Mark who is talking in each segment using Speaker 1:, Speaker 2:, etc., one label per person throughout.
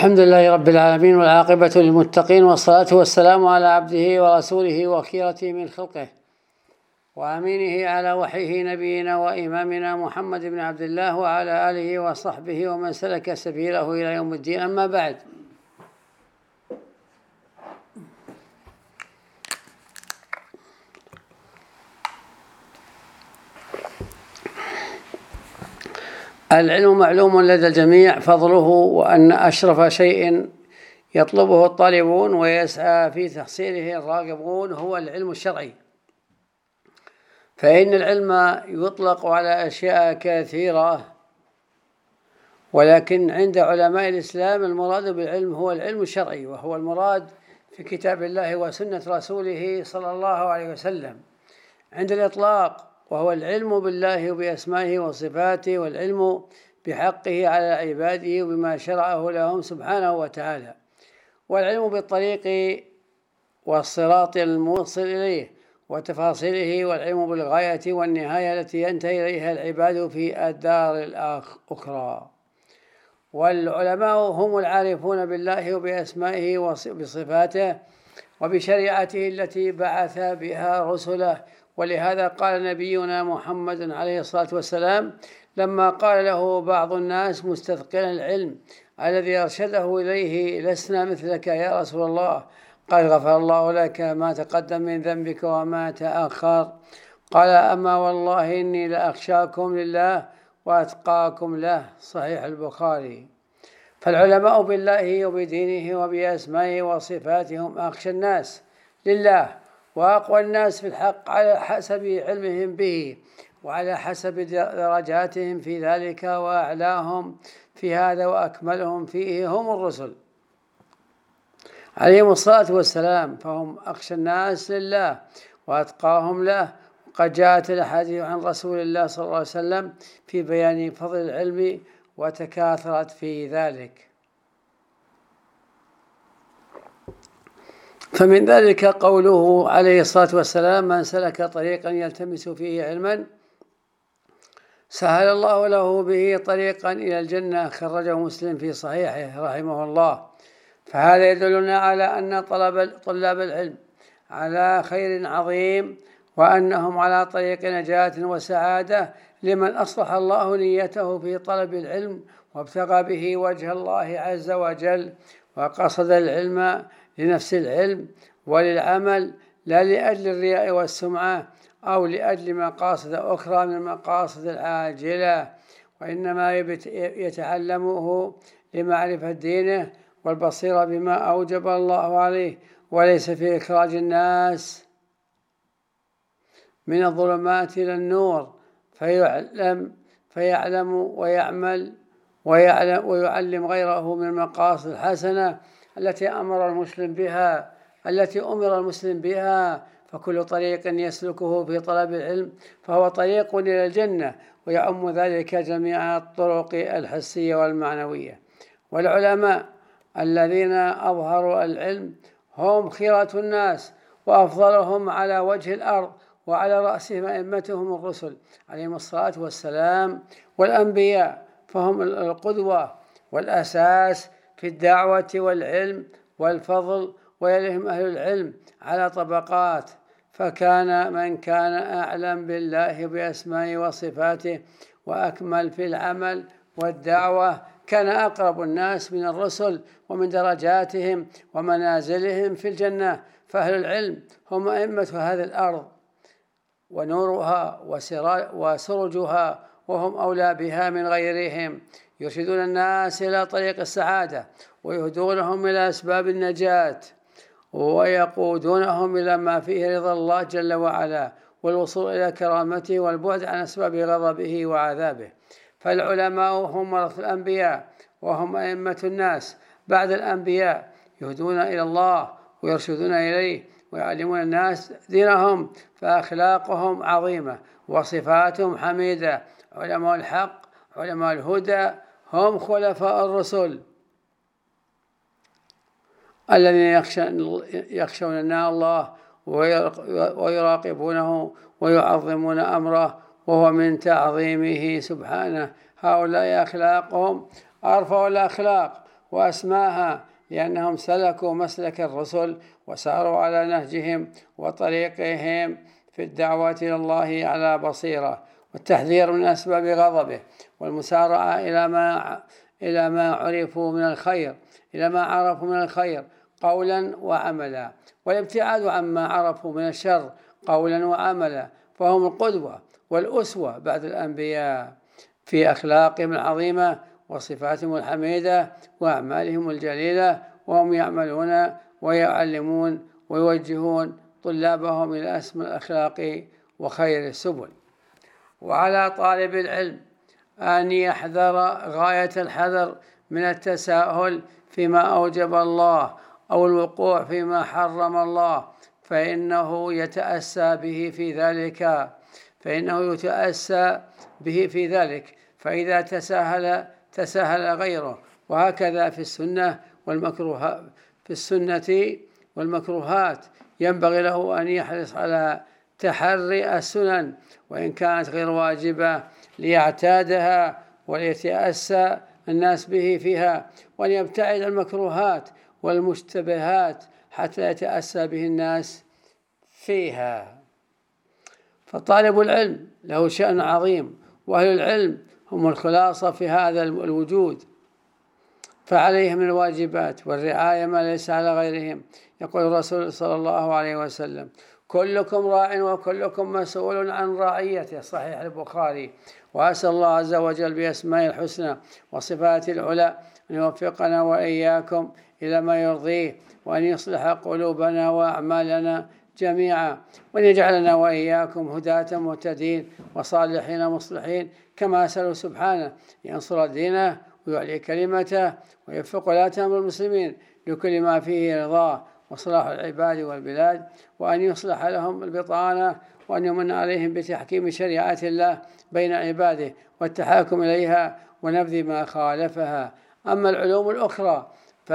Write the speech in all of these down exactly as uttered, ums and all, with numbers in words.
Speaker 1: الحمد لله رب العالمين، والعاقبة للمتقين، والصلاة والسلام على عبده ورسوله وخيرته من خلقه وأمينه على وحيه نبينا وإمامنا محمد بن عبد الله وعلى آله وصحبه ومن سلك سبيله إلى يوم الدين. أما بعد، العلم معلوم لدى الجميع فضله، وأن أشرف شيء يطلبه الطالبون ويسعى في تحصيله الراغبون هو العلم الشرعي، فإن العلم يطلق على أشياء كثيرة، ولكن عند علماء الإسلام المراد بالعلم هو العلم الشرعي، وهو المراد في كتاب الله وسنة رسوله صلى الله عليه وسلم عند الإطلاق، وهو العلم بالله وبأسمائه وصفاته، والعلم بحقه على عباده وبما شرعه لهم سبحانه وتعالى، والعلم بالطريق والصراط الموصل إليه وتفاصيله، والعلم بالغاية والنهاية التي ينتهي إليها العباد في الدار الأخرى. والعلماء هم العارفون بالله وبأسمائه وبصفاته وبشريعته التي بعث بها رسله. ولهذا قال نبينا محمد عليه الصلاة والسلام لما قال له بعض الناس مستثقلا العلم الذي أرشده إليه: لسنا مثلك يا رسول الله، قال: غفر الله لك ما تقدم من ذنبك وما تأخر. قال: أما والله إني لأخشاكم لله وأتقاكم له. صحيح البخاري. فالعلماء بالله وبدينه وبأسمائه وصفاته هم أخشى الناس لله وأقوى الناس في الحق على حسب علمهم به وعلى حسب درجاتهم في ذلك، وأعلاهم في هذا وأكملهم فيه هم الرسل عليهم الصلاة والسلام، فهم أخشى الناس لله وأتقاهم له. قد جاءت الأحاديث عن رسول الله صلى الله عليه وسلم في بيان فضل العلم وتكاثرت في ذلك، فمن ذلك قوله عليه الصلاة والسلام: من سلك طريقا يلتمس فيه علما سهل الله له به طريقا إلى الجنة. خرجه مسلم في صحيحه رحمه الله. فهذا يدلنا على أن طلب طلاب العلم على خير عظيم، وأنهم على طريق نجاة وسعادة لمن أصلح الله نيته في طلب العلم وابتغى به وجه الله عز وجل، وقصد العلم لنفس العلم وللعمل، لا لأجل الرياء والسمعة أو لأجل مقاصد أخرى من المقاصد العاجلة، وإنما يتعلمه لمعرفة دينه والبصيرة بما أوجب الله عليه، وليس في إخراج الناس من الظلمات إلى النور، فيعلم فيعلم ويعمل ويعلم ويعلم غيره من المقاصد الحسنة التي أمر المسلم بها التي أمر المسلم بها. فكل طريق يسلكه في طلب العلم فهو طريق إلى الجنة، ويعم ذلك جميع الطرق الحسية والمعنوية. والعلماء الذين أظهروا العلم هم خيرة الناس وأفضلهم على وجه الأرض، وعلى رأسهم أئمتهم الرسل عليهم الصلاة والسلام والأنبياء، فهم القدوة والأساس في الدعوة والعلم والفضل، ويليهم أهل العلم على طبقات. فكان من كان أعلم بالله بأسمائه وصفاته وأكمل في العمل والدعوة كان أقرب الناس من الرسل ومن درجاتهم ومنازلهم في الجنة. فأهل العلم هم أئمة هذه الأرض ونورها وسرجها، وهم أولى بها من غيرهم، يرشدون الناس إلى طريق السعادة ويهدونهم إلى أسباب النجاة ويقودونهم إلى ما فيه رضا الله جل وعلا والوصول إلى كرامته والبعد عن أسباب غضبه وعذابه. فالعلماء هم ورثة الأنبياء، وهم أئمة الناس بعد الأنبياء، يهدون إلى الله ويرشدون إليه ويعلمون الناس دينهم، فأخلاقهم عظيمة وصفاتهم حميدة. علماء الحق علماء الهدى هم خلفاء الرسل الذين يخشون الله ويراقبونه ويعظمون أمره، وهو من تعظيمه سبحانه. هؤلاء أخلاقهم أرفع الأخلاق وأسماها، لأنهم سلكوا مسلك الرسل وساروا على نهجهم وطريقهم في الدعوة إلى الله على بصيرة، والتحذير من أسباب غضبه، والمسارعة إلى ما إلى ما عرفوا من الخير إلى ما عرفوا من الخير قولا وعملا، والابتعاد عما عرفوا من الشر قولا وعملا، فهم القدوة والأسوة بعد الأنبياء في أخلاقهم العظيمة وصفاتهم الحميدة وأعمالهم الجليلة، وهم يعملون ويعلمون ويوجهون طلابهم إلى أسمى الأخلاق وخير السبل. وعلى طالب العلم أن يحذر غاية الحذر من التساهل فيما أوجب الله أو الوقوع فيما حرم الله، فإنه يتأسى به في ذلك فإنه يتأسى به في ذلك فإذا تساهل تساهل غيره. وهكذا في السنة والمكروهات في السنة والمكروهات ينبغي له أن يحرص على تحري السنن وإن كانت غير واجبة ليعتادها وليتأسى الناس به فيها، وأن يبتعد المكروهات والمشتبهات حتى يتأسى به الناس فيها. فطالب العلم له شأن عظيم، وأهل العلم هم الخلاصة في هذا الوجود، فعليهم من الواجبات والرعاية ما ليس على غيرهم. يقول الرسول صلى الله عليه وسلم: كلكم راع وكلكم مسؤول عن رعيته، صحيح البخاري. وأسأل الله عز وجل بأسمائه الحسنى وصفاته العلى أن يوفقنا وإياكم إلى ما يرضيه، وأن يصلح قلوبنا وأعمالنا جميعا، وأن يجعلنا وإياكم هداة مهتدين وصالحين مصلحين، كما أسأل سبحانه ينصر دينه ويعلي كلمته ويوفق ولاة أمر المسلمين لكل ما فيه رضاه وصلاح العباد والبلاد، وأن يصلح لهم البطانة، وأن يمن عليهم بتحكيم شريعة الله بين عباده والتحاكم إليها ونبذ ما خالفها. أما العلوم الأخرى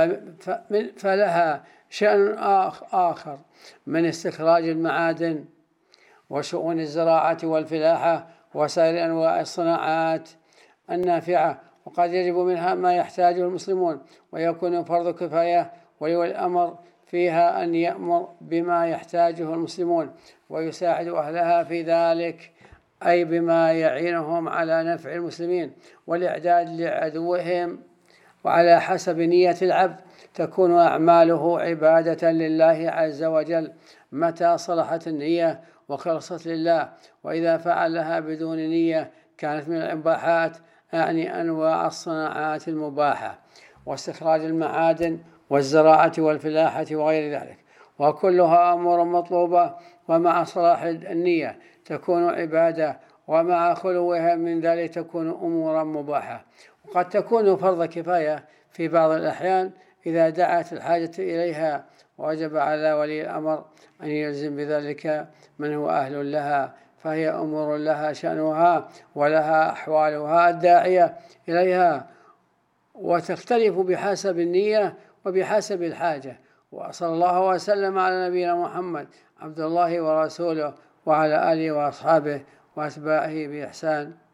Speaker 1: فلها شأن آخر من استخراج المعادن وشؤون الزراعة والفلاحة وسائر أنواع الصناعات النافعة، وقد يجب منها ما يحتاجه المسلمون، ويكون فرض كفاية ولي الأمر فيها أن يأمر بما يحتاجه المسلمون ويساعد أهلها في ذلك، أي بما يعينهم على نفع المسلمين والإعداد لعدوهم. وعلى حسب نية العبد تكون أعماله عبادة لله عز وجل متى صلحت النية وخلصت لله، وإذا فعلها بدون نية كانت من الإباحات، يعني أنواع الصناعات المباحة واستخراج المعادن والزراعة والفلاحة وغير ذلك، وكلها أمور مطلوبة، ومع صلاح النية تكون عبادة، ومع خلوها من ذلك تكون أمورا مباحة. وقد تكون فرض كفاية في بعض الأحيان إذا دعت الحاجة إليها، ووجب على ولي الأمر أن يلزم بذلك من هو أهل لها، فهي أمور لها شأنها ولها أحوالها الداعية إليها، وتختلف بحسب النية وبحسب الحاجة. وصلى الله وسلم على نبينا محمد عبد الله ورسوله وعلى آله وأصحابه وأتباعه بإحسان.